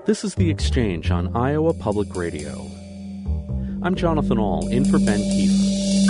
This is The Exchange on Iowa Public Radio. I'm Jonathan Ahl, in for Ben Kiefer.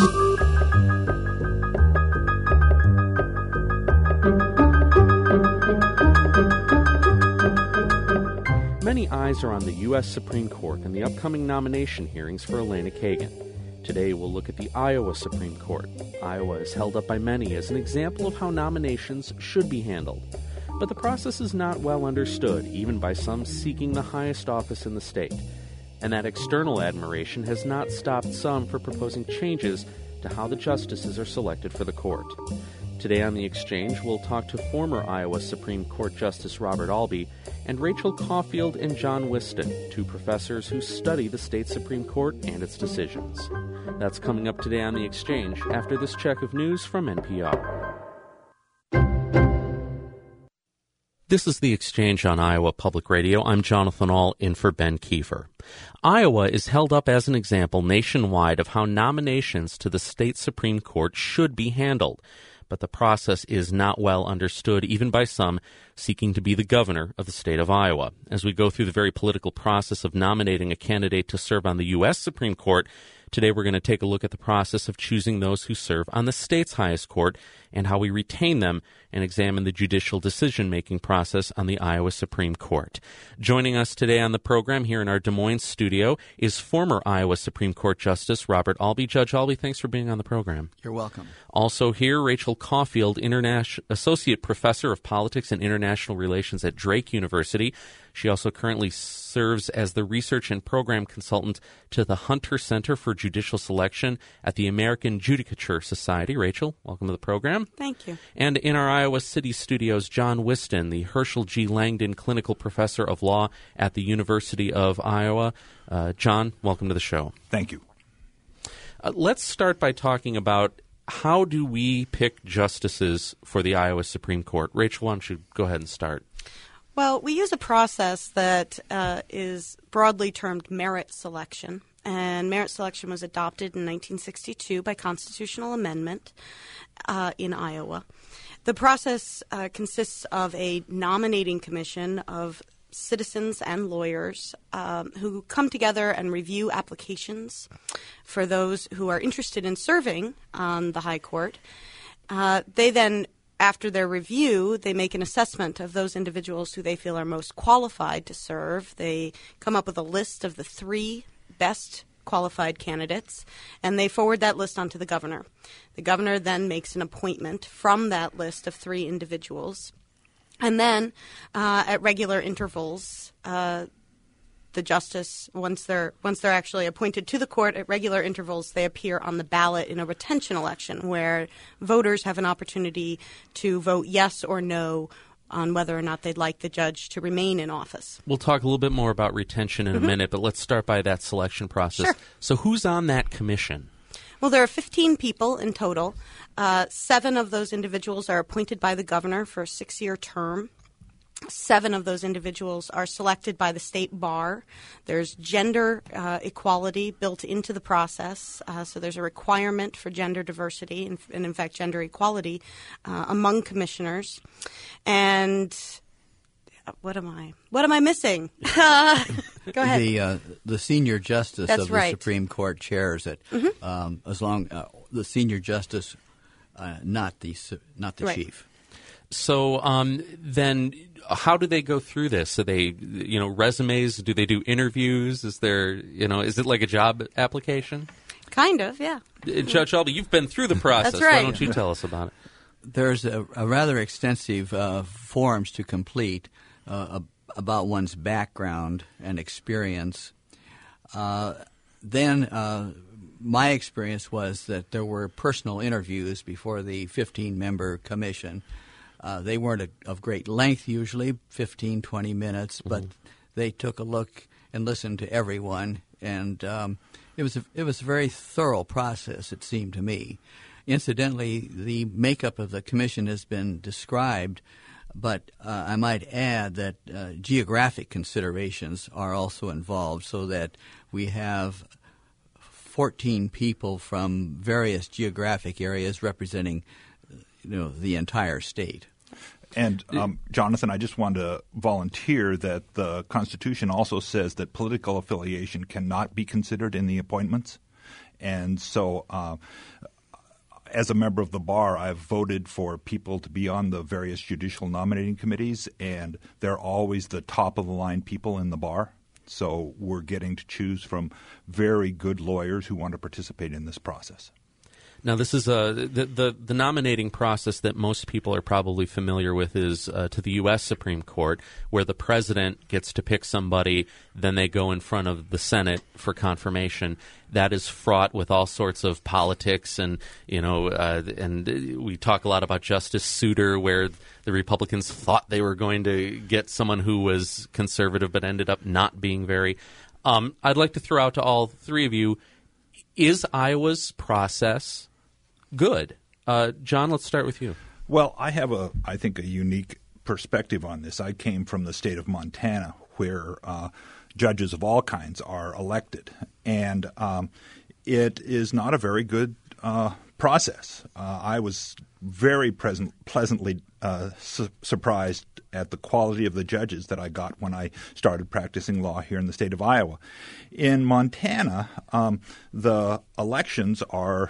Many eyes are on the U.S. Supreme Court and the upcoming nomination hearings for Elena Kagan. Today we'll look at the Iowa Supreme Court. Iowa is held up by many as an example of how nominations should be handled. But the process is not well understood, even by some seeking the highest office in the state. And that external admiration has not stopped some from proposing changes to how the justices are selected for the court. Today on The Exchange, we'll talk to former Iowa Supreme Court Justice Robert Albee and Rachel Caulfield and John Whiston, two professors who study the state Supreme Court and its decisions. That's coming up today on The Exchange after this check of news from NPR. This is The Exchange on Iowa Public Radio. I'm Jonathan Ahl, in for Ben Kiefer. Iowa is held up as an example nationwide of how nominations to the state Supreme Court should be handled. But the process is not well understood, even by some seeking to be the governor of the state of Iowa. As we go through the very political process of nominating a candidate to serve on the U.S. Supreme Court, today we're going to take a look at the process of choosing those who serve on the state's highest court and how we retain them, and examine the judicial decision-making process on the Iowa Supreme Court. Joining us today on the program here in our Des Moines studio is former Iowa Supreme Court Justice Robert Albee. Judge Albee, thanks for being on the program. You're welcome. Also here, Rachel Caulfield, Associate Professor of Politics and International Relations at Drake University. She also currently serves as the Research and Program Consultant to the Hunter Center for Judicial Selection at the American Judicature Society. Rachel, welcome to the program. Thank you. And in our Iowa City studios, John Whiston, the Herschel G. Langdon Clinical Professor of Law at the University of Iowa. John, welcome to the show. Thank you. Let's start by talking about how do we pick justices for the Iowa Supreme Court. Rachel, why don't you go ahead and start? Well, we use a process that is broadly termed merit selection, and merit selection was adopted in 1962 by constitutional amendment in Iowa. The process consists of a nominating commission of citizens and lawyers who come together and review applications for those who are interested in serving on the high court. They then, after their review, they make an assessment of those individuals who they feel are most qualified to serve. They come up with a list of the 3 best qualified candidates, and they forward that list on to the governor. The governor then makes an appointment from that list of 3 individuals. And then, at regular intervals, the justice, once they're actually appointed to the court at regular intervals, they appear on the ballot in a retention election where voters have an opportunity to vote yes or no on whether or not they'd like the judge to remain in office. We'll talk a little bit more about retention in a minute, but let's start by that selection process. Sure. So who's on that commission? Well, there are 15 people in total. 7 of those individuals are appointed by the governor for a 6-year term. 7 of those individuals are selected by the state bar. There's gender equality built into the process, so there's a requirement for gender diversity and in fact, gender equality among commissioners. And what am I missing? Go ahead. The senior justice That's of the right. Supreme Court chairs it. As long the senior justice, not the Right. chief. So then how do they go through this? Do they, resumes? Do they do interviews? Is there, is it like a job application? Kind of, yeah. Judge Albee, you've been through the process. That's right. Why don't you tell us about it? There's a rather extensive forms to complete about one's background and experience. Then my experience was that there were personal interviews before the 15-member commission. They weren't of great length usually, 15, 20 minutes, but they took a look and listened to everyone, and it was a very thorough process, it seemed to me. Incidentally, the makeup of the commission has been described, but I might add that geographic considerations are also involved, so that we have 14 people from various geographic areas representing the entire state. And, Jonathan, I just wanted to volunteer that the Constitution also says that political affiliation cannot be considered in the appointments. And so as a member of the bar, I've voted for people to be on the various judicial nominating committees, and they're always the top-of-the-line people in the bar. So we're getting to choose from very good lawyers who want to participate in this process. Now, this is the nominating process that most people are probably familiar with is to the U.S. Supreme Court, where the president gets to pick somebody, then they go in front of the Senate for confirmation. That is fraught with all sorts of politics, and and we talk a lot about Justice Souter, where the Republicans thought they were going to get someone who was conservative, but ended up not being very. I'd like to throw out to all three of you: is Iowa's process good? John, let's start with you. Well, I have I think a unique perspective on this. I came from the state of Montana, where judges of all kinds are elected, and it is not a very good process. I was very pleasantly surprised at the quality of the judges that I got when I started practicing law here in the state of Iowa. In Montana, the elections are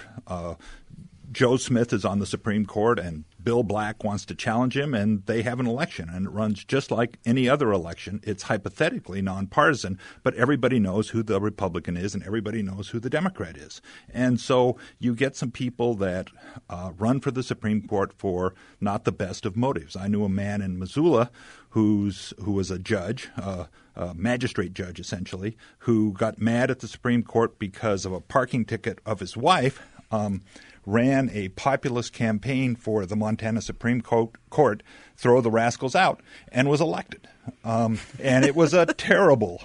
Joe Smith is on the Supreme Court, and Bill Black wants to challenge him, and they have an election, and it runs just like any other election. It's hypothetically nonpartisan, but everybody knows who the Republican is, and everybody knows who the Democrat is. And so you get some people that run for the Supreme Court for not the best of motives. I knew a man in Missoula who was a judge, a magistrate judge essentially, who got mad at the Supreme Court because of a parking ticket of his wife, ran a populist campaign for the Montana Supreme Court, throw the rascals out, and was elected. And it was a terrible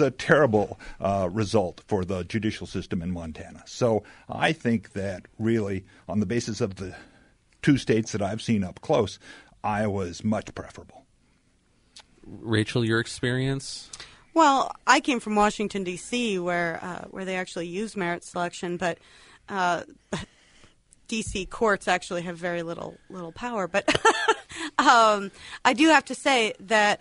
result for the judicial system in Montana. So I think that really, on the basis of the two states that I've seen up close, Iowa is much preferable. Rachel, your experience? Well, I came from Washington, D.C., where they actually use merit selection, but D.C. courts actually have very little power. But I do have to say that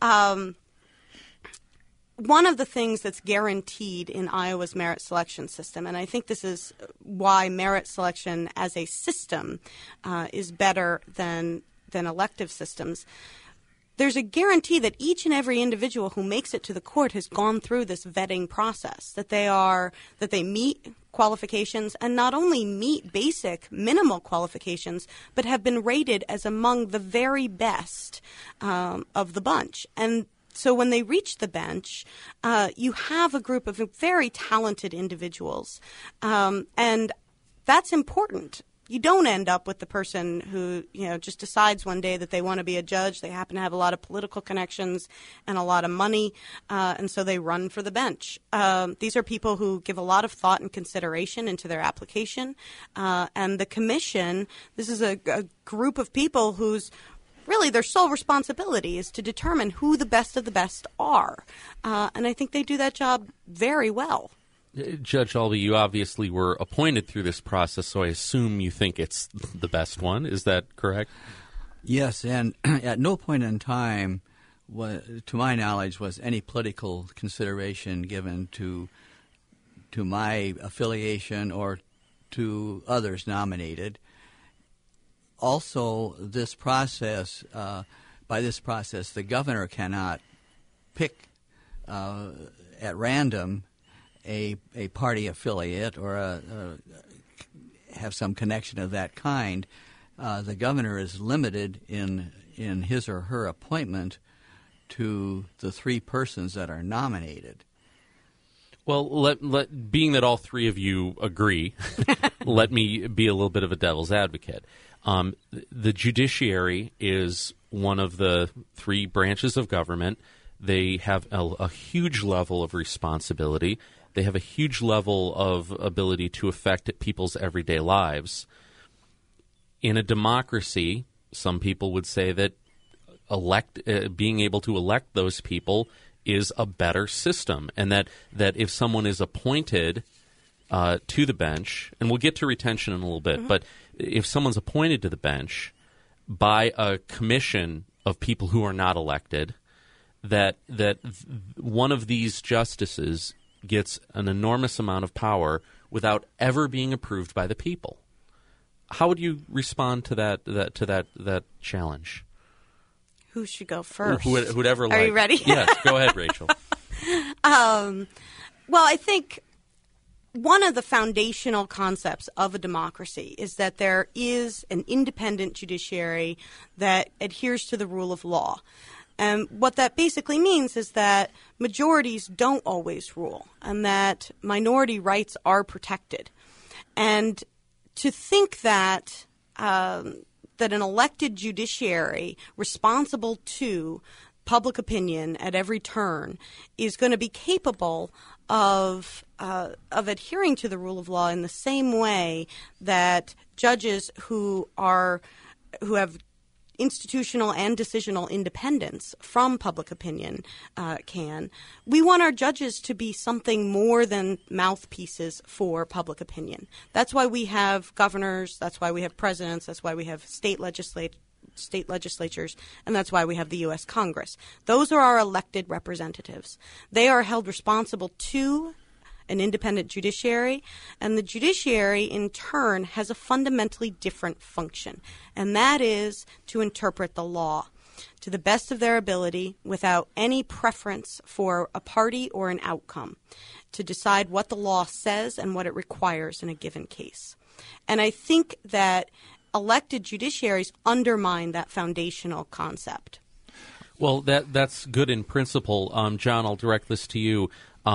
one of the things that's guaranteed in Iowa's merit selection system, and I think this is why merit selection as a system is better than elective systems, there's a guarantee that each and every individual who makes it to the court has gone through this vetting process, that they meet qualifications, and not only meet basic minimal qualifications, but have been rated as among the very best of the bunch. And so when they reach the bench, you have a group of very talented individuals, and that's important. You don't end up with the person who, just decides one day that they want to be a judge. They happen to have a lot of political connections and a lot of money, and so they run for the bench. These are people who give a lot of thought and consideration into their application. And the commission, this is a group of people whose really their sole responsibility is to determine who the best of the best are. And I think they do that job very well. Judge Albee, you obviously were appointed through this process, so I assume you think it's the best one. Is that correct? Yes, and at no point in time, to my knowledge, was any political consideration given to my affiliation or to others nominated. Also, this process, by this process, the governor cannot pick at random a party affiliate or have some connection of that kind. The governor is limited in his or her appointment to the three persons that are nominated. Well, being that all three of you agree, let me be a little bit of a devil's advocate. The judiciary is one of the three branches of government. They have a huge level of responsibility. They have a huge level of ability to affect people's everyday lives. In a democracy, some people would say that being able to elect those people is a better system, and that if someone is appointed to the bench, and we'll get to retention in a little bit, but if someone's appointed to the bench, by a commission of people who are not elected, that one of these justices gets an enormous amount of power without ever being approved by the people. How would you respond to that challenge? Who should go first? Who'd ever like. Are you ready? Yes, go ahead, Rachel. Well, I think one of the foundational concepts of a democracy is that there is an independent judiciary that adheres to the rule of law. And what that basically means is that majorities don't always rule and that minority rights are protected. And to think that that an elected judiciary responsible to public opinion at every turn is going to be capable of adhering to the rule of law in the same way that judges who have institutional and decisional independence from public opinion can. We want our judges to be something more than mouthpieces for public opinion. That's why we have governors, that's why we have presidents, that's why we have state legislatures, and that's why we have the U.S. Congress. Those are our elected representatives. They are held responsible to an independent judiciary, and the judiciary in turn has a fundamentally different function, and that is to interpret the law to the best of their ability without any preference for a party or an outcome, to decide what the law says and what it requires in a given case. And I think that elected judiciaries undermine that foundational concept. Well, that's good in principle. John, I'll direct this to you.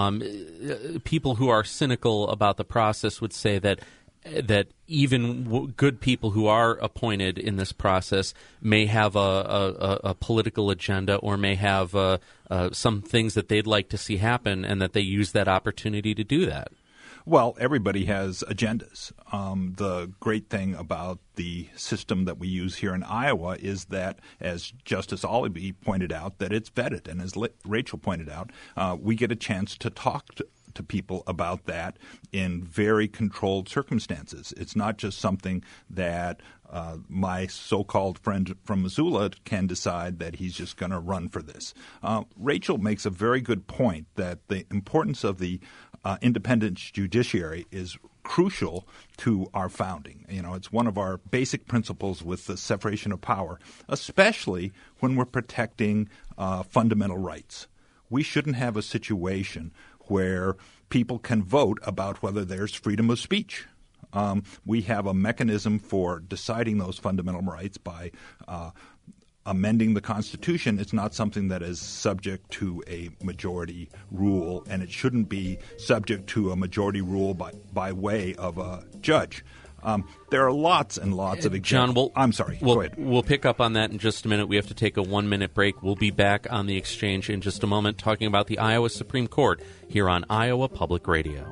People who are cynical about the process would say that even good people who are appointed in this process may have a political agenda or may have some things that they'd like to see happen, and that they use that opportunity to do that. Well, everybody has agendas. The great thing about the system that we use here in Iowa is that, as Justice Oliby pointed out, that it's vetted. And as Rachel pointed out, we get a chance to talk to people about that in very controlled circumstances. It's not just something that my so-called friend from Missoula can decide that he's just going to run for this. Rachel makes a very good point that the importance of the independent judiciary is crucial to our founding. You know, it's one of our basic principles with the separation of power, especially when we're protecting fundamental rights. We shouldn't have a situation where people can vote about whether there's freedom of speech. We have a mechanism for deciding those fundamental rights by amending the Constitution. It's not something that is subject to a majority rule, and it shouldn't be subject to a majority rule by way of a judge. There are lots and lots of examples. John, I'm sorry. Go ahead. We'll pick up on that in just a minute. We have to take a 1-minute break. We'll be back on the exchange in just a moment talking about the Iowa Supreme Court here on Iowa Public Radio.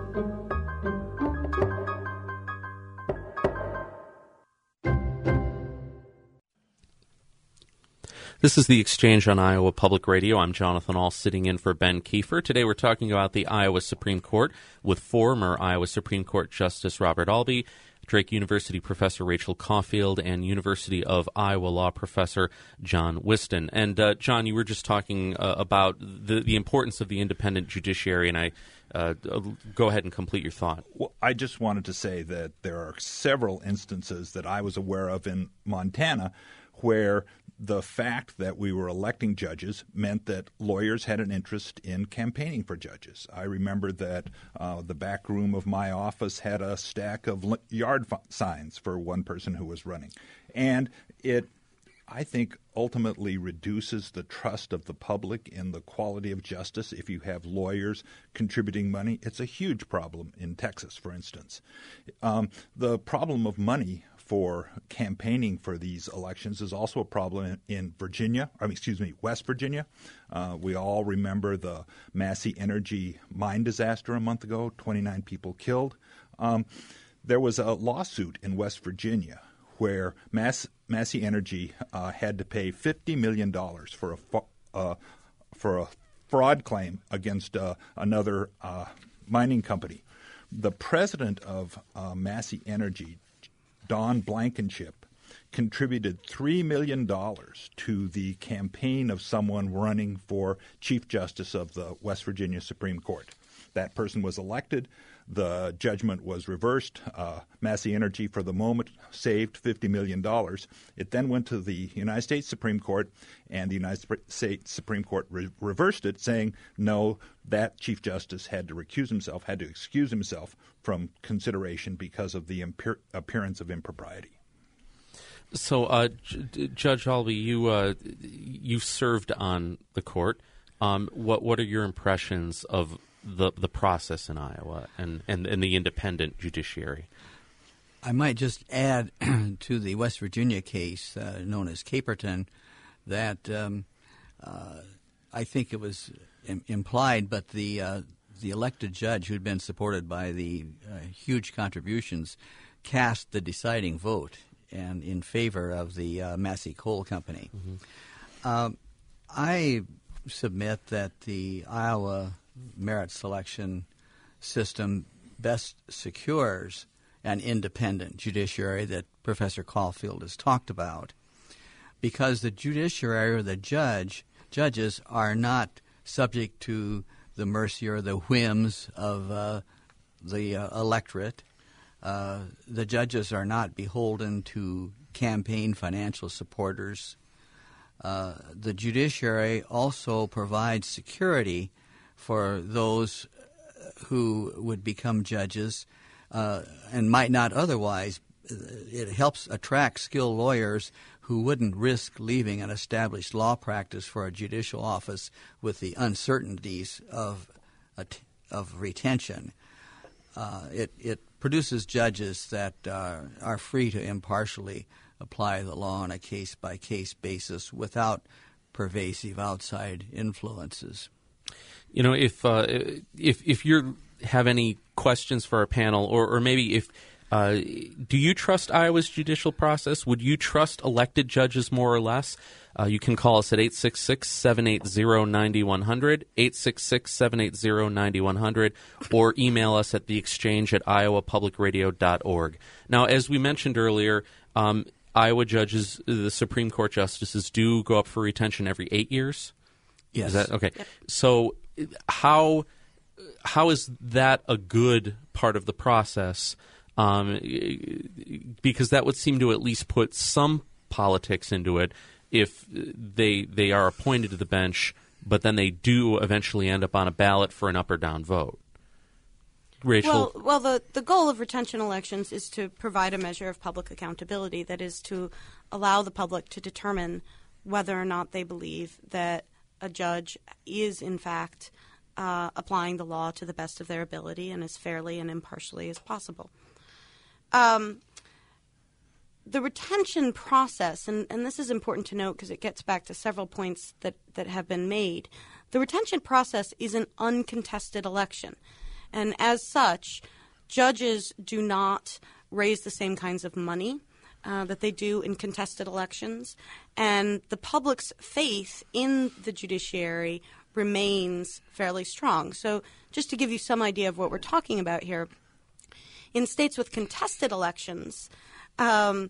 This is The Exchange on Iowa Public Radio. I'm Jonathan Ahl, sitting in for Ben Kiefer. Today we're talking about the Iowa Supreme Court with former Iowa Supreme Court Justice Robert Albee, Drake University Professor Rachel Caulfield, and University of Iowa Law Professor John Whiston. And, John, you were just talking about the importance of the independent judiciary, and I go ahead and complete your thought. Well, I just wanted to say that there are several instances that I was aware of in Montana where the fact that we were electing judges meant that lawyers had an interest in campaigning for judges. I remember that the back room of my office had a stack of yard signs for one person who was running. And it, I think, ultimately reduces the trust of the public in the quality of justice if you have lawyers contributing money. It's a huge problem in Texas, for instance. The problem of money for campaigning for these elections is also a problem in West Virginia. We all remember the Massey Energy mine disaster a month ago, 29 people killed. There was a lawsuit in West Virginia where Massey Energy had to pay $50 million for a fraud claim against another mining company. The president of Massey Energy, Don Blankenship, contributed $3 million to the campaign of someone running for Chief Justice of the West Virginia Supreme Court. That person was elected. The judgment was reversed. Massey Energy, for the moment, saved $50 million. It then went to the United States Supreme Court, and the United States Supreme Court reversed it, saying, no, that Chief Justice had to excuse himself from consideration because of the appearance of impropriety. So, Judge Albee, you served on the court. What are your impressions of the process in Iowa and the independent judiciary? I might just add to the West Virginia case known as Caperton that I think it was implied, but the elected judge who had been supported by the huge contributions cast the deciding vote and in favor of the Massey Coal Company. Mm-hmm. I submit that the Iowa merit selection system best secures an independent judiciary that Professor Caulfield has talked about, because the judiciary or the judges are not subject to the mercy or the whims of the electorate. The judges are not beholden to campaign financial supporters. The judiciary also provides security for those who would become judges and might not otherwise. It helps attract skilled lawyers who wouldn't risk leaving an established law practice for a judicial office with the uncertainties of retention. It produces judges that are free to impartially apply the law on a case-by-case basis without pervasive outside influences. You know, if you have any questions for our panel, or maybe if do you trust Iowa's judicial process? Would you trust elected judges more or less? You can call us at 866-780-9100, 866-780-9100, or email us at theexchange@iowapublicradio.org. Now, as we mentioned earlier, Iowa judges, the Supreme Court justices, do go up for retention every 8 years? Yes. Is that okay? Yep. So how is that a good part of the process? Because that would seem to at least put some politics into it if they are appointed to the bench, but then they do eventually end up on a ballot for an up or down vote. Rachel? Well, the goal of retention elections is to provide a measure of public accountability, that is to allow the public to determine whether or not they believe that a judge is, in fact, applying the law to the best of their ability and as fairly and impartially as possible. The retention process, and this is important to note because it gets back to several points that have been made, the retention process is an uncontested election. And as such, judges do not raise the same kinds of money that they do in contested elections. And the public's faith in the judiciary remains fairly strong. So just to give you some idea of what we're talking about here, in states with contested elections, and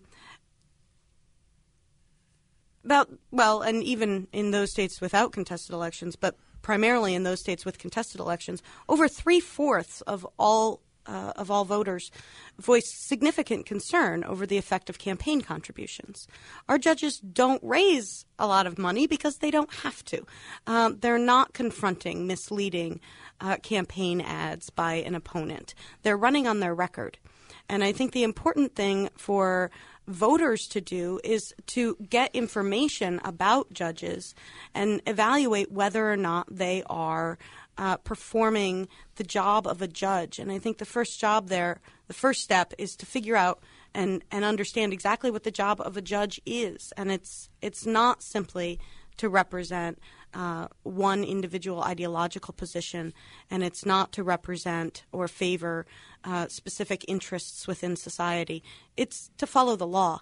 even in those states without contested elections, but primarily in those states with contested elections, over 3/4 of all voters voiced significant concern over the effect of campaign contributions. Our judges don't raise a lot of money because they don't have to. They're not confronting misleading campaign ads by an opponent. They're running on their record. And I think the important thing for voters to do is to get information about judges and evaluate whether or not they are performing the job of a judge. And I think the first step is to figure out and understand exactly what the job of a judge is. And it's not simply to represent one individual ideological position, and it's not to represent or favor specific interests within society. It's to follow the law.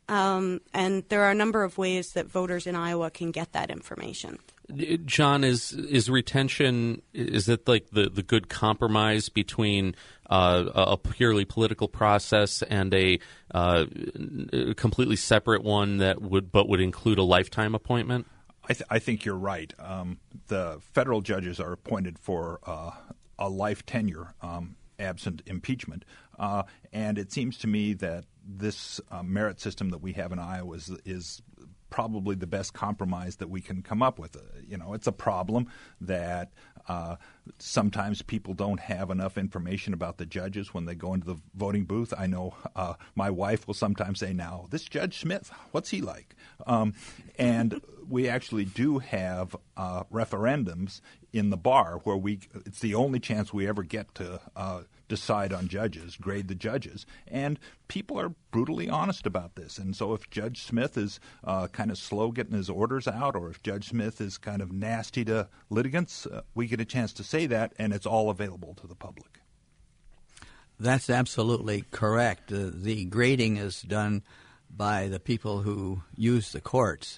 And there are a number of ways that voters in Iowa can get that information. John, is retention, is it like the good compromise between a purely political process and a completely separate one that would include a lifetime appointment? I think you're right. The federal judges are appointed for a life tenure, absent impeachment. And it seems to me that this merit system that we have in Iowa is probably the best compromise that we can come up with. It's a problem that sometimes people don't have enough information about the judges when they go into the voting booth. I know my wife will sometimes say, now, this Judge Smith, what's he like? And we actually do have referendums in the bar where it's the only chance we ever get to decide on judges, grade the judges. And people are brutally honest about this. And so if Judge Smith is kind of slow getting his orders out, or if Judge Smith is kind of nasty to litigants, we get a chance to say that, and it's all available to the public. That's absolutely correct. The grading is done by the people who use the courts.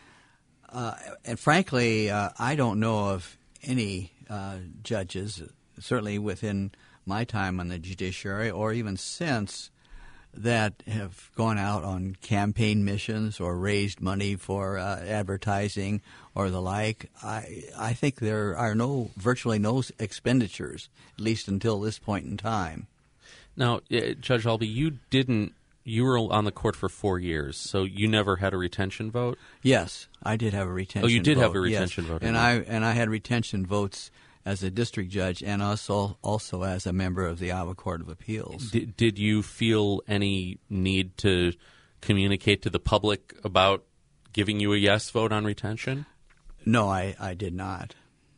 And frankly, I don't know of any judges, certainly within my time on the judiciary or even since, that have gone out on campaign missions or raised money for advertising or the like. I think there are virtually no expenditures, at least until this point in time. Now, Judge Albee, you were on the court for 4 years, so you never had a retention vote? Yes, I did have a retention vote. Oh, you did have a yes. retention vote. And I had retention votes as a district judge and also as a member of the Iowa Court of Appeals. Did you feel any need to communicate to the public about giving you a yes vote on retention? No, I did not.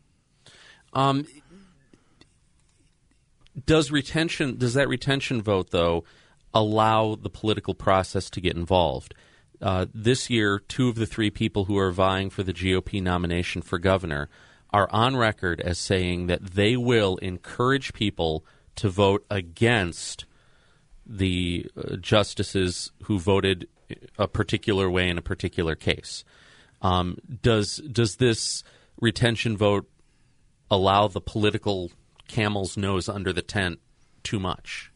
Does that retention vote, though, allow the political process to get involved? This year, 2 of the 3 people who are vying for the GOP nomination for governor are on record as saying that they will encourage people to vote against the justices who voted a particular way in a particular case. Does this retention vote allow the political camel's nose under the tent too much?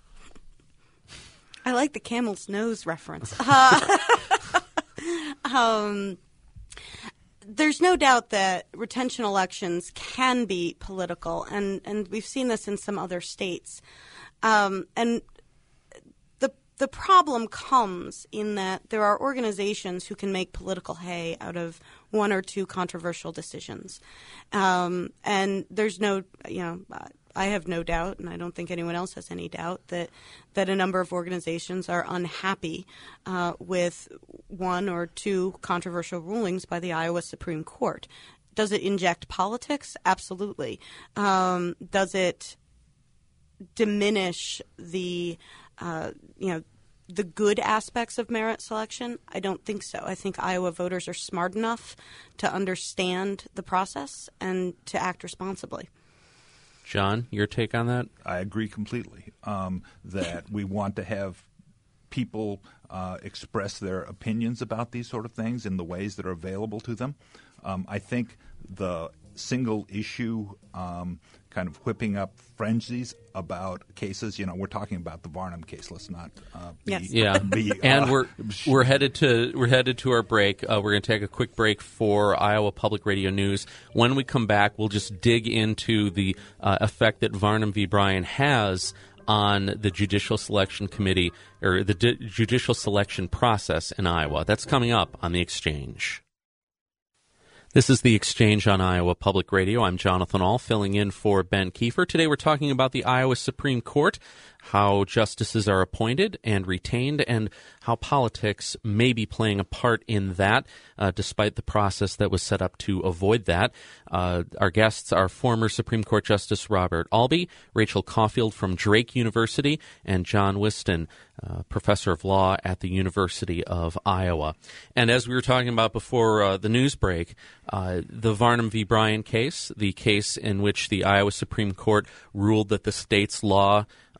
I like the camel's nose reference. There's no doubt that retention elections can be political, and we've seen this in some other states. And the problem comes in that there are organizations who can make political hay out of 1 or 2 controversial decisions. And there's I have no doubt, and I don't think anyone else has any doubt, that a number of organizations are unhappy with 1 or 2 controversial rulings by the Iowa Supreme Court. Does it inject politics? Absolutely. Does it diminish the good aspects of merit selection? I don't think so. I think Iowa voters are smart enough to understand the process and to act responsibly. John, your take on that? I agree completely that we want to have people express their opinions about these sort of things in the ways that are available to them. I think the single issue kind of whipping up frenzies about cases. We're talking about the Varnum case. Let's not and we're headed to our break. We're going to take a quick break for Iowa Public Radio News. When we come back, we'll just dig into the effect that Varnum v. Bryan has on the Judicial Selection Committee or the judicial selection process in Iowa. That's coming up on The Exchange. This is The Exchange on Iowa Public Radio. I'm Jonathan Ahl, filling in for Ben Kiefer. Today we're talking about the Iowa Supreme Court, how justices are appointed and retained, and how politics may be playing a part in that, despite the process that was set up to avoid that. Our guests are former Supreme Court Justice Robert Albee, Rachel Caulfield from Drake University, and John Whiston, professor of law at the University of Iowa. And as we were talking about before the news break, the Varnum v. Bryan case, the case in which the Iowa Supreme Court ruled that the state's law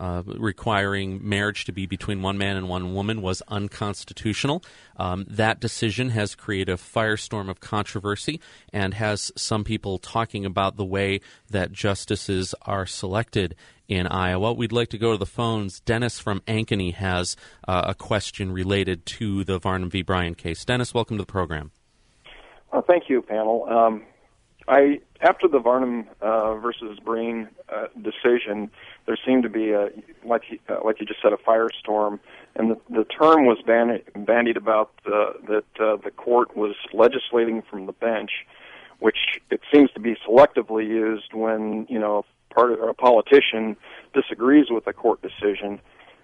requiring marriage to be between one man and one woman was unconstitutional. That decision has created a firestorm of controversy and has some people talking about the way that justices are selected in Iowa. We'd like to go to the phones. Dennis from Ankeny has a question related to the Varnum v. Bryan case. Dennis, welcome to the program. Thank you, panel. After the Varnum versus Breen decision, there seemed to be like you just said, a firestorm, and the term was bandied about that the court was legislating from the bench, which it seems to be selectively used when a politician disagrees with a court decision.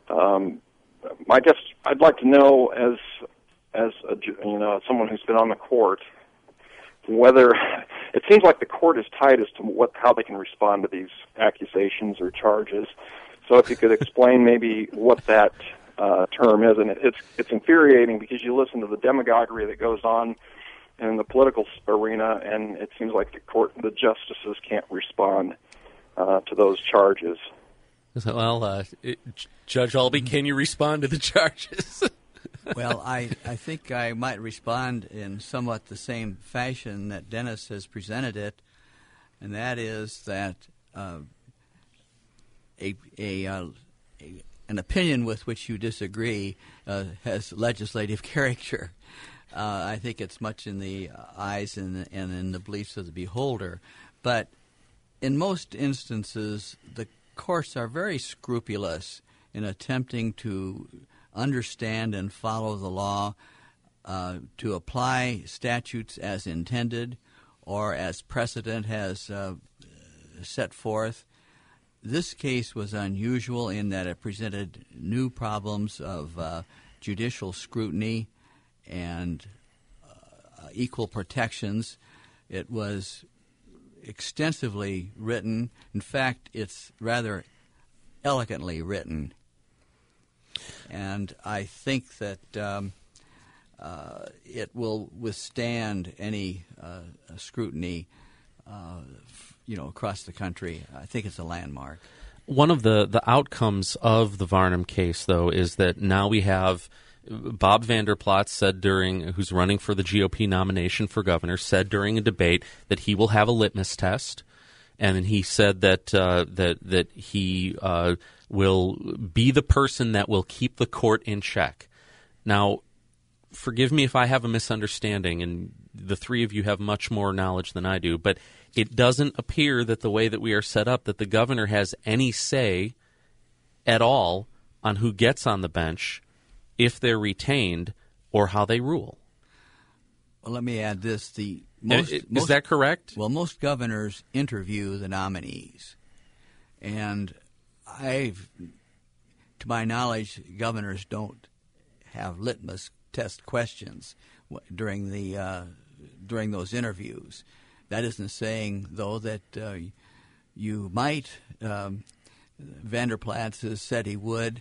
I guess I'd like to know, as someone who's been on the court, whether it seems like the court is tight as to how they can respond to these accusations or charges. So if you could explain maybe what that term is, and it's infuriating because you listen to the demagoguery that goes on in the political arena, and it seems like the justices can't respond to those charges. Well, Judge Albee, can you respond to the charges? Well, I think I might respond in somewhat the same fashion that Dennis has presented it, and that is that an opinion with which you disagree has legislative character. I think it's much in the eyes and in the beliefs of the beholder. But in most instances, the courts are very scrupulous in attempting to understand and follow the law, to apply statutes as intended or as precedent has set forth. This case was unusual in that it presented new problems of judicial scrutiny and equal protections. It was extensively written. In fact, it's rather elegantly written. And I think that it will withstand any scrutiny, across the country. I think it's a landmark. One of the outcomes of the Varnum case, though, is that now we have Bob Vander Plaats who's running for the GOP nomination for governor, said during a debate that he will have a litmus test, and he said that he will be the person that will keep the court in check. Now, forgive me if I have a misunderstanding, and the three of you have much more knowledge than I do, but it doesn't appear that the way that we are set up, that the governor has any say at all on who gets on the bench, if they're retained, or how they rule. Well, let me add this. Is that correct? Well, most governors interview the nominees. And to my knowledge, governors don't have litmus test questions during those interviews. That isn't saying, though, that you might. Vander Plaats has said he would.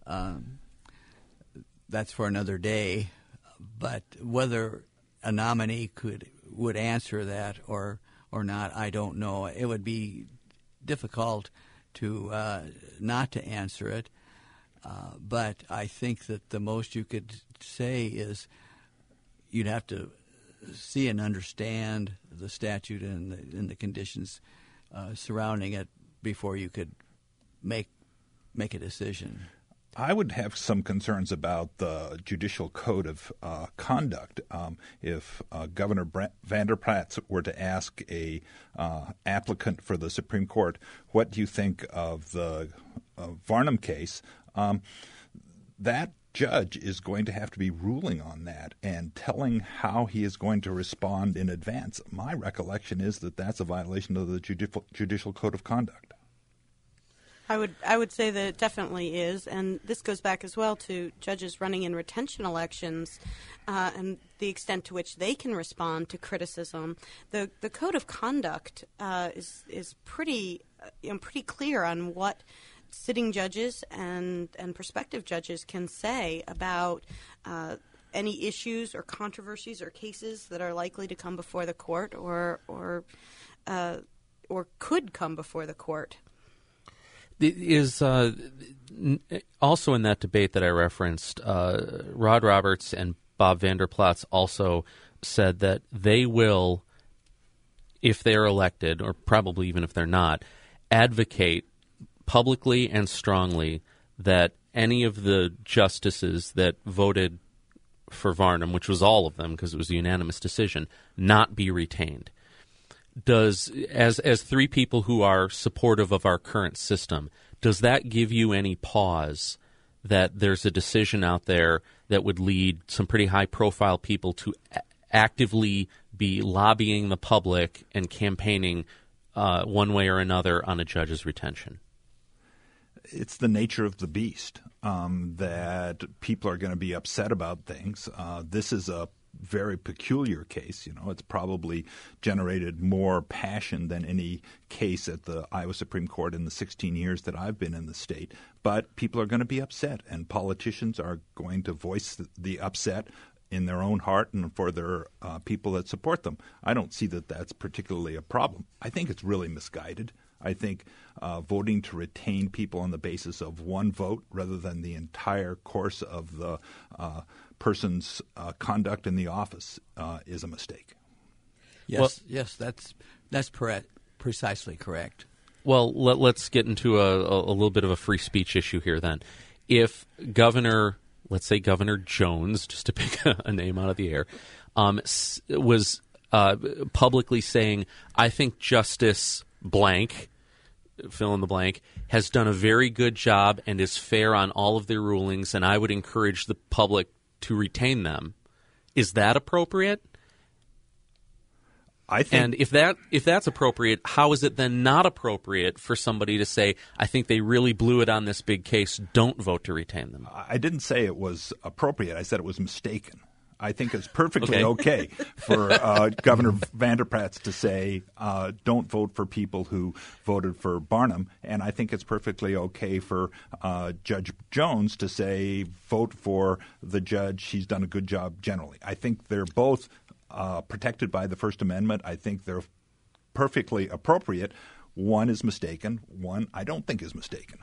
That's for another day. But whether a nominee would answer that or not, I don't know. It would be difficult to not to answer it. But I think that the most you could say is you'd have to see and understand the statute and the conditions surrounding it before you could make a decision. I would have some concerns about the judicial code of conduct. If Governor Vander Plaats were to ask a applicant for the Supreme Court, what do you think of the Varnum case? That judge is going to have to be ruling on that and telling how he is going to respond in advance. My recollection is that that's a violation of the judicial code of conduct. I would say that it definitely is, and this goes back as well to judges running in retention elections and the extent to which they can respond to criticism. The code of conduct is pretty clear on what sitting judges and prospective judges can say about any issues or controversies or cases that are likely to come before the court or could come before the court. Is also in that debate that I referenced, Rod Roberts and Bob Vander Plaats also said that they will, if they're elected, or probably even if they're not, advocate publicly and strongly that any of the justices that voted for Varnum, which was all of them because it was a unanimous decision, not be retained. Does, as three people who are supportive of our current system, does that give you any pause that there's a decision out there that would lead some pretty high-profile people to actively be lobbying the public and campaigning one way or another on a judge's retention? It's the nature of the beast that people are going to be upset about things. This is a very peculiar case. It's probably generated more passion than any case at the Iowa Supreme Court in the 16 years that I've been in the state. But people are going to be upset, and politicians are going to voice the upset in their own heart and for their people that support them. I don't see that that's particularly a problem. I think it's really misguided. I think voting to retain people on the basis of one vote rather than the entire course of the person's conduct in the office is a mistake. Yes, that's precisely correct. Well, let's get into a little bit of a free speech issue here then. If let's say Governor Jones, just to pick a name out of the air, was publicly saying, I think Justice blank, fill in the blank, has done a very good job and is fair on all of their rulings, and I would encourage the public to retain them. Is that appropriate? I think, and if that's appropriate, how is it then not appropriate for somebody to say, I think they really blew it on this big case, don't vote to retain them? I didn't say it was appropriate. I said it was mistaken. I think it's perfectly okay for Governor Vander Plaats to say, don't vote for people who voted for Barnum. And I think it's perfectly okay for Judge Jones to say, vote for the judge. He's done a good job generally. I think they're both protected by the First Amendment. I think they're perfectly appropriate. One is mistaken. One I don't think is mistaken.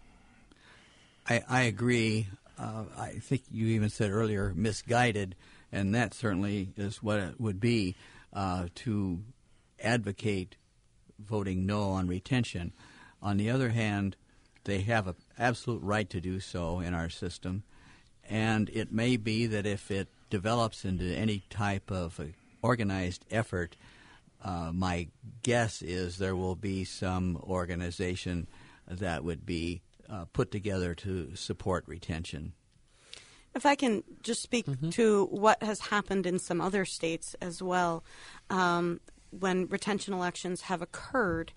I agree. I think you even said earlier misguided, and that certainly is what it would be to advocate voting no on retention. On the other hand, they have an absolute right to do so in our system, and it may be that if it develops into any type of organized effort, my guess is there will be some organization that would be put together to support retention. If I can just speak to what has happened in some other states as well, when retention elections have occurred,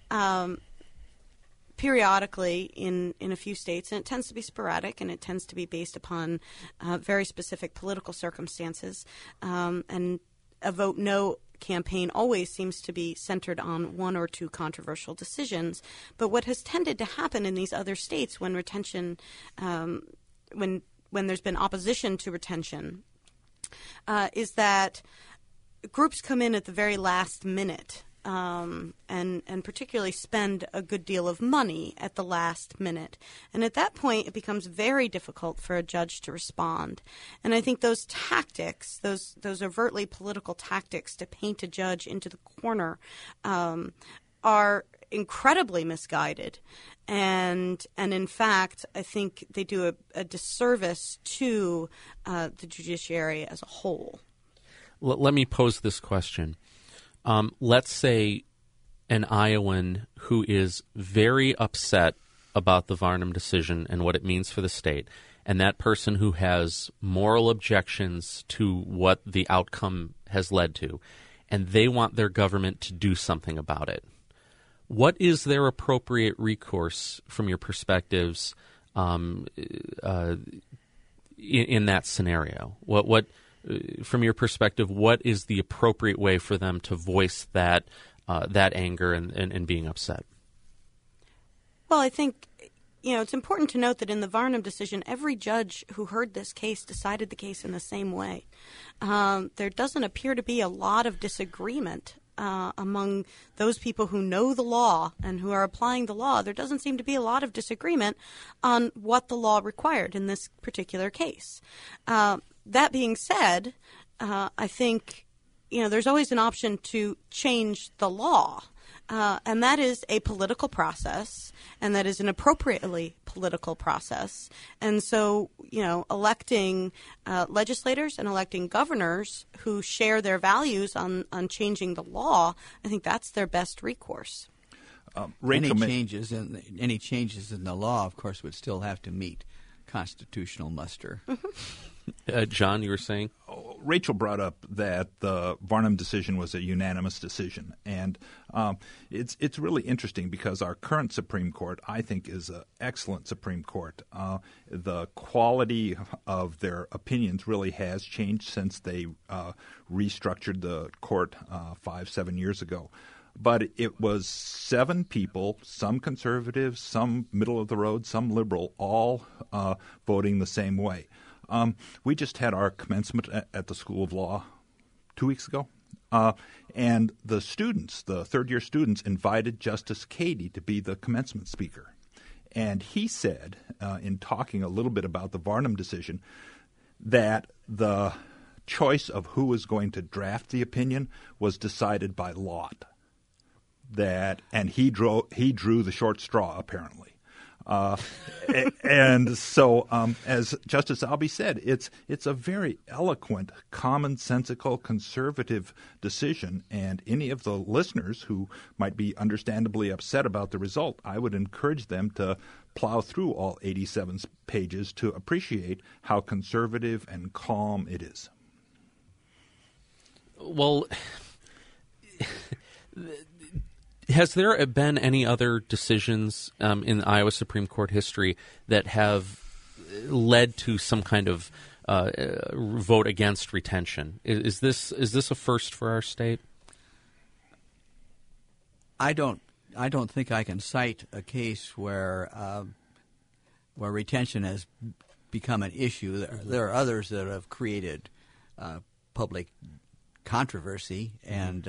periodically in a few states, and it tends to be sporadic and it tends to be based upon very specific political circumstances, and a vote no campaign always seems to be centered on one or two controversial decisions. But what has tended to happen in these other states when retention, when there's been opposition to retention, is that groups come in at the very last minute and particularly spend a good deal of money at the last minute. And at that point, it becomes very difficult for a judge to respond. And I think those tactics, those overtly political tactics to paint a judge into the corner, are incredibly misguided. And in fact, I think they do a disservice to the judiciary as a whole. Let me pose this question. Let's say an Iowan who is very upset about the Varnum decision and what it means for the state, and that person who has moral objections to what the outcome has led to, and they want their government to do something about it. What is their appropriate recourse from your perspectives in that scenario? What from your perspective, what is the appropriate way for them to voice that anger and being upset? Well, I think it's important to note that in the Varnum decision, every judge who heard this case decided the case in the same way. There doesn't appear to be a lot of disagreement among those people who know the law and who are applying the law, there doesn't seem to be a lot of disagreement on what the law required in this particular case. That being said, I think there's always an option to change the law. And that is a political process, and that is an appropriately political process. And so, electing legislators and electing governors who share their values on changing the law, I think that's their best recourse. Any changes in the law, of course, would still have to meet constitutional muster. John, you were saying? Rachel brought up that the Varnum decision was a unanimous decision, and it's really interesting because our current Supreme Court, I think, is an excellent Supreme Court. The quality of their opinions really has changed since they restructured the court 5-7 years ago. But it was 7 people, some conservative, some middle of the road, some liberal, all voting the same way. We just had our commencement at the School of Law 2 weeks ago, and the students, the third-year students, invited Justice Cady to be the commencement speaker. And he said, in talking a little bit about the Varnum decision, that the choice of who was going to draft the opinion was decided by lot. And he drew the short straw, apparently. And so, as Justice Albee said, it's a very eloquent, commonsensical, conservative decision. And any of the listeners who might be understandably upset about the result, I would encourage them to plow through all 87 pages to appreciate how conservative and calm it is. Well, has there been any other decisions in the Iowa Supreme Court history that have led to some kind of vote against retention? Is this a first for our state? I don't think I can cite a case where retention has become an issue. There are others that have created public controversy and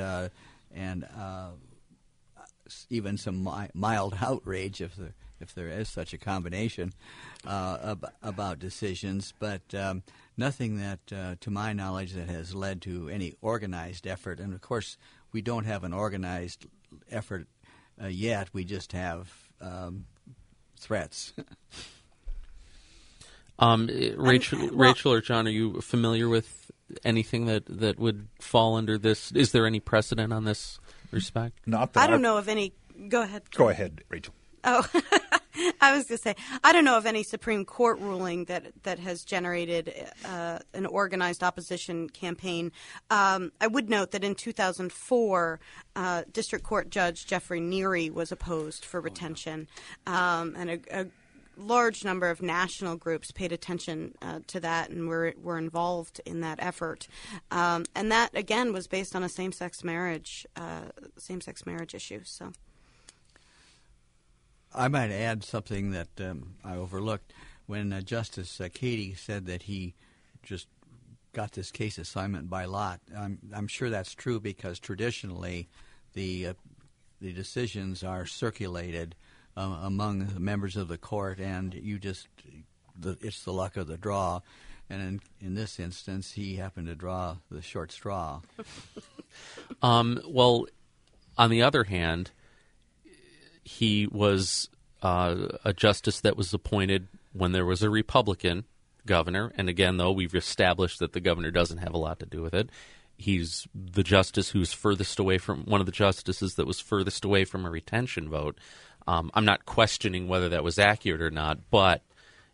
even some mild outrage, if there is such a combination, about decisions, but nothing that, to my knowledge, that has led to any organized effort. And of course, we don't have an organized effort yet. We just have threats. Rachel or John, are you familiar with anything that would fall under this? Is there any precedent on this respect? Not that I don't know of any. Go ahead. Go ahead, Rachel. Oh, I was going to say, I don't know of any Supreme Court ruling that has generated an organized opposition campaign. I would note that in 2004, District Court Judge Jeffrey Neary was opposed for retention, and a large number of national groups paid attention to that and were involved in that effort. And that, again, was based on a same-sex marriage issue. So, I might add something that I overlooked. When Justice Cady said that he just got this case assignment by lot, I'm sure that's true because traditionally the decisions are circulated among the members of the court, and it's the luck of the draw. And in this instance, he happened to draw the short straw. Well, on the other hand, he was a justice that was appointed when there was a Republican governor. And again, though, we've established that the governor doesn't have a lot to do with it. He's the justice who's furthest away from one of the justices that was furthest away from a retention vote. I'm not questioning whether that was accurate or not, but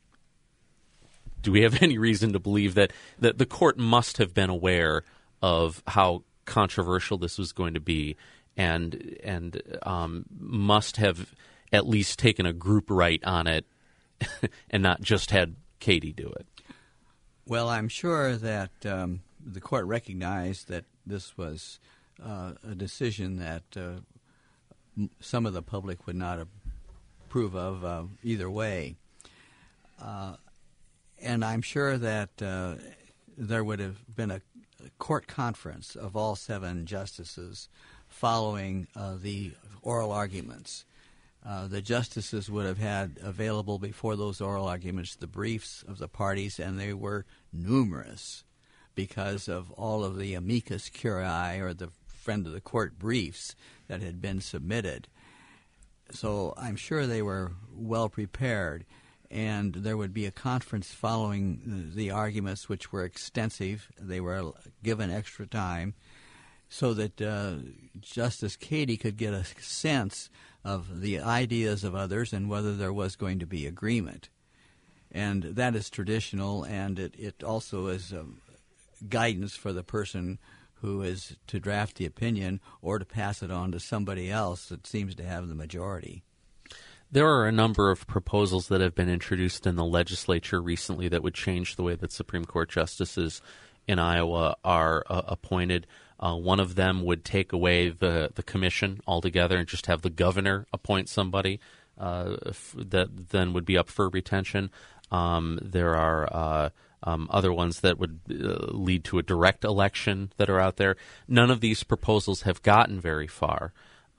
do we have any reason to believe that the court must have been aware of how controversial this was going to be and must have at least taken a group right on it and not just had Cady do it? Well, I'm sure that the court recognized that this was a decision that some of the public would not approve of either way. And I'm sure that there would have been a court conference of all 7 justices following the oral arguments. The justices would have had available before those oral arguments the briefs of the parties, and they were numerous because of all of the amicus curiae, or the friend of the court briefs that had been submitted. So I'm sure they were well prepared, and there would be a conference following the arguments, which were extensive. They were given extra time so that Justice Cady could get a sense of the ideas of others and whether there was going to be agreement. And that is traditional, and it also is guidance for the person who is to draft the opinion or to pass it on to somebody else that seems to have the majority. There are a number of proposals that have been introduced in the legislature recently that would change the way that Supreme Court justices in Iowa are appointed. One of them would take away the commission altogether and just have the governor appoint somebody that then would be up for retention. There are other ones that would lead to a direct election that are out there. None of these proposals have gotten very far.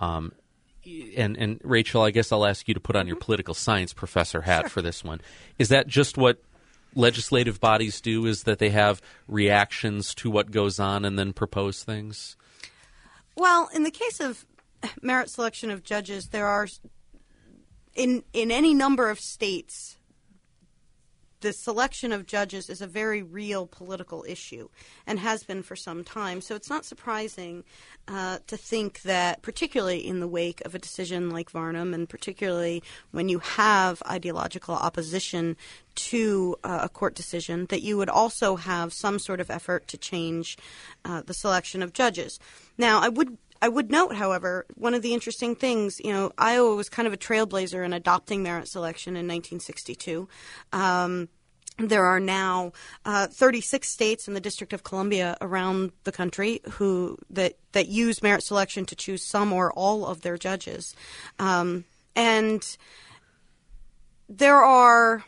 And Rachel, I guess I'll ask you to put on your political science professor hat for this one. Is that just what legislative bodies do, is that they have reactions to what goes on and then propose things? Well, in the case of merit selection of judges, there are, in any number of states, the selection of judges is a very real political issue and has been for some time. So it's not surprising to think that, particularly in the wake of a decision like Varnum, and particularly when you have ideological opposition to a court decision, that you would also have some sort of effort to change the selection of judges. Now, I would note, however, one of the interesting things, Iowa was kind of a trailblazer in adopting merit selection in 1962. There are now 36 states in the District of Columbia around the country that use merit selection to choose some or all of their judges. And there are,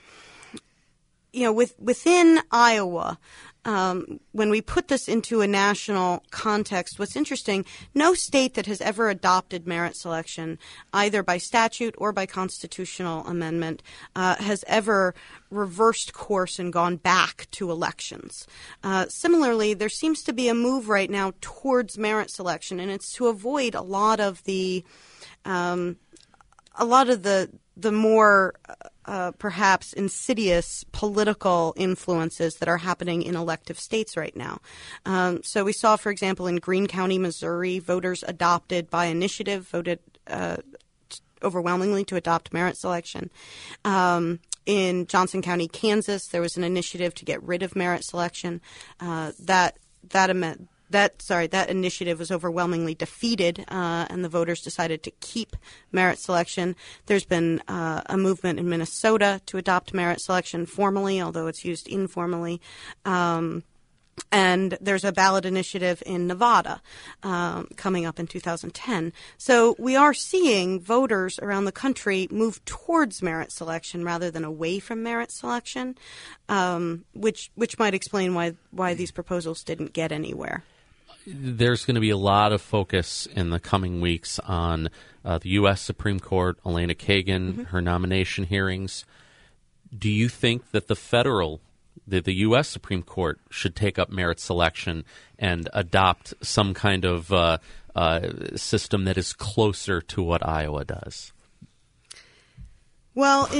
within Iowa, when we put this into a national context, what's interesting, no state that has ever adopted merit selection, either by statute or by constitutional amendment, has ever reversed course and gone back to elections. Similarly, there seems to be a move right now towards merit selection, and it's to avoid a lot of the more perhaps insidious political influences that are happening in elective states right now. So we saw, for example, in Greene County, Missouri, voters voted overwhelmingly to adopt merit selection. In Johnson County, Kansas, there was an initiative to get rid of merit selection. That initiative was overwhelmingly defeated, and the voters decided to keep merit selection. There's been a movement in Minnesota to adopt merit selection formally, although it's used informally. And there's a ballot initiative in Nevada coming up in 2010. So we are seeing voters around the country move towards merit selection rather than away from merit selection, which might explain why these proposals didn't get anywhere. There's going to be a lot of focus in the coming weeks on the U.S. Supreme Court, Elena Kagan, her nomination hearings. Do you think that the U.S. Supreme Court should take up merit selection and adopt some kind of system that is closer to what Iowa does? Well,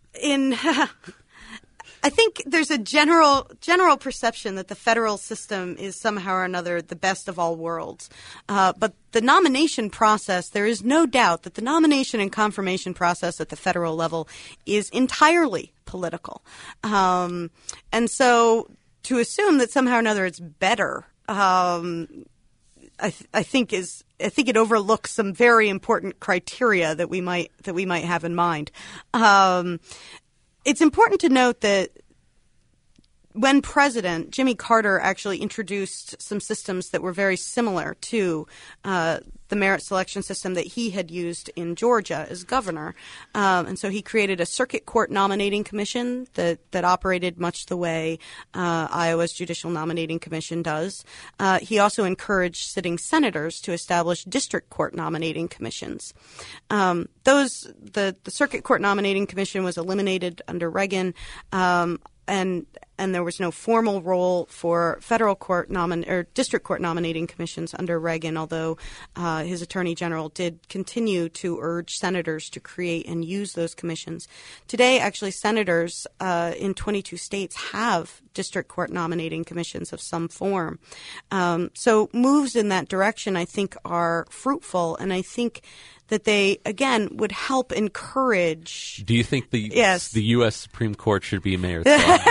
I think there's a general perception that the federal system is somehow or another the best of all worlds. But the nomination process, there is no doubt that the nomination and confirmation process at the federal level is entirely political. And so to assume that somehow or another it's better, I think it overlooks some very important criteria that we might have in mind. It's important to note that when president, Jimmy Carter actually introduced some systems that were very similar to the merit selection system that he had used in Georgia as governor. And so he created a circuit court nominating commission that operated much the way Iowa's Judicial Nominating Commission does. He also encouraged sitting senators to establish district court nominating commissions. The circuit court nominating commission was eliminated under Reagan, and there was no formal role for federal court or district court nominating commissions under Reagan, although his attorney general did continue to urge senators to create and use those commissions. Today, actually, senators in 22 states have district court nominating commissions of some form. So moves in that direction, I think, are fruitful, and I think that they, again, would help encourage. Do you think the U.S. Supreme Court should be mayor's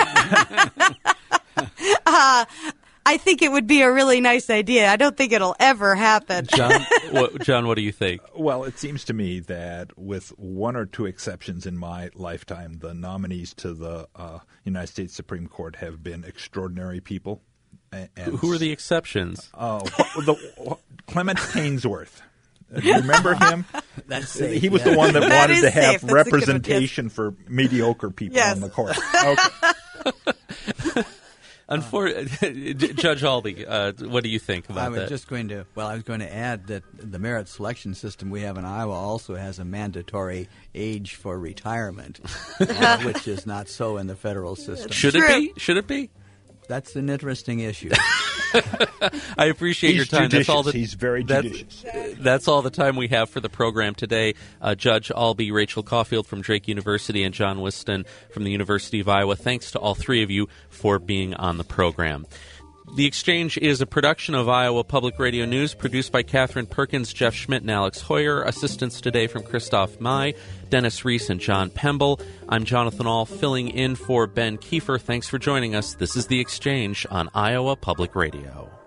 I think it would be a really nice idea. I don't think it'll ever happen. John, what do you think? Well, it seems to me that with one or two exceptions in my lifetime, the nominees to the United States Supreme Court have been extraordinary people. And who are the exceptions? Clement Painsworth. Do you remember him? That's safe. He was the one that wanted to have safe. representation for mediocre people on the court. Okay. Judge Aldi, what do you think about that? I was going to add that the merit selection system we have in Iowa also has a mandatory age for retirement, which is not so in the federal system. Should it be? That's an interesting issue. I appreciate your time. He's very judicious. That's all the time we have for the program today. Judge Albee, Rachel Caulfield from Drake University, and John Whiston from the University of Iowa. Thanks to all three of you for being on the program. The Exchange is a production of Iowa Public Radio News, produced by Catherine Perkins, Jeff Schmidt, and Alex Hoyer. Assistants today from Christoph Mai, Dennis Reese, and John Pemble. I'm Jonathan Ahl, filling in for Ben Kiefer. Thanks for joining us. This is The Exchange on Iowa Public Radio.